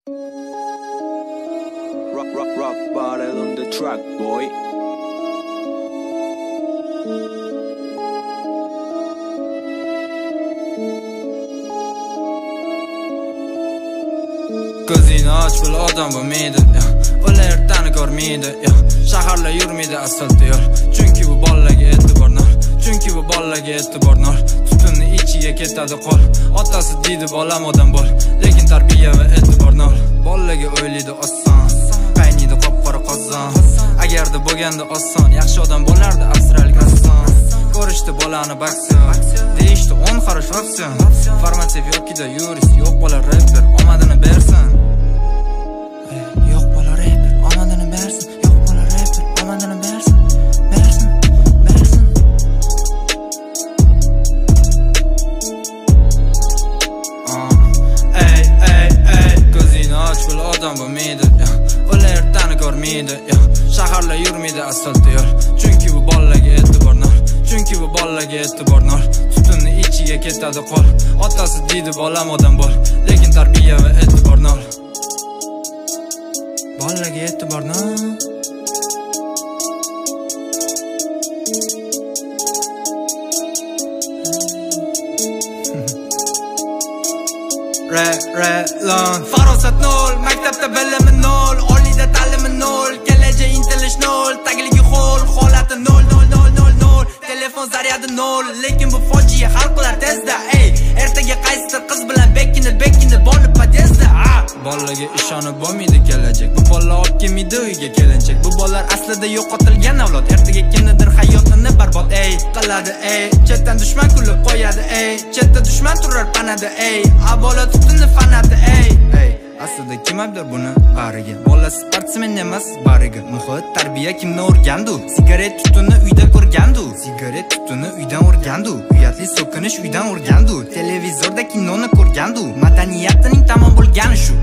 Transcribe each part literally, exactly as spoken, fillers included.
Rock, rock, rock, bottle on the track, boy. Ko'zingni och, bil odam bo'lmaydi, ular ertani ko'rmaydi, shaharlar yurmaydi asfalt yo'l. Chunki bu bolalarga e'tibor nol, chunki bu bolalarga e'tibor nol. Tutunni ichiga ketadi qo'l, otasi deydi bolam odam bo'l, lekin tarbiya va e'tibor nol. Bolalarga o'ylaydi oson, qaynaydi qop-qora qozon. Agarda bo'lganda oson, yaxshi odam bo'lardi avstraliyalik rassom. Ko'rishdi bolani baksion, deyishdi o'n xarosh opsion. Farmatsevt yokida yurist, yo'q bola rapper, omadini bersin. Yo'q bola rapper, omadini bersin. Yo'q bola rapper, omadini bersin. Bersin, bersin. Ey, ey, ey, ko'zingni och, bil odam bo'lmaydi, ular ertani ko'rmaydi, shaharlar yurmaydi asfalt yo'l. Chunki bu bolalarga e'tibor nol, chunki bu bolalarga e'tibor nol. Tutunni ichiga ketadi qo'l, otasi deydi bolam odam bo'l, lekin tarbiya va e'tibor nol. Bolalarga e'tibor nol. Re, re, lon. Farosat nol, maktabda bilimi nol, oliyda ta'limi nol, kelajak intilish nol, tagligi ho'l, holati nol, nol, nol, nol, nol. Telefon zaryadi nol, lekin bu fojia hal qilar tezda. Ey, ertaga qaysidir qiz bilan bekinib, bekinib olib podezda. Bolalarga ishonib bo'lmaydi kelajak, bu bolalar olib kelmaydi uyga kelinchak. Bu bolalar aslida yo'qotilgan avlod, ertaga kimnidir hayotini barbod ey qiladi ey. Chetdan dushman kulib qo'yadi ey, chetda dushman turar panada ey. Avvalo tutunni fanati ey. Ey, aslida kim aybdor buni bariga? Bola sportsmen emas bariga. Muhit, tarbiya kimni o'rgandu? Sigaret tutunni uyda ko'rgandu. Sigaret tutunni uydan o'rgandu. Uyatli so'kinish uydan o'rgandu. Televizorda kinoni ko'rgandu. Madaniyatining tamom bo'lgani shu.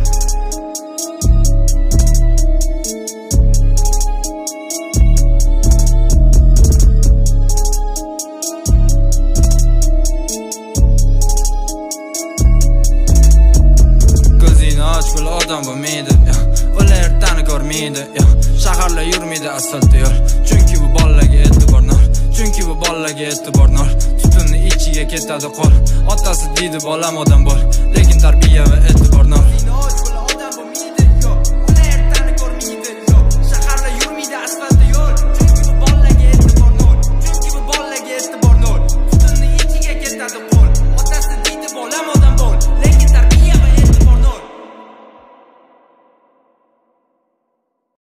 Bil odam bo'lmaydi, ular ertani ko'rmaydi, shaharlar yurmaydi asfalt yo'l. Chunki bu bolalarga e'tibor nol, chunki bu bolalarga e'tibor nol. Tutunni ichiga ketadi qo'l, otasi deydi bolam odam bo'l, lekin tarbiya va e'tibor nol.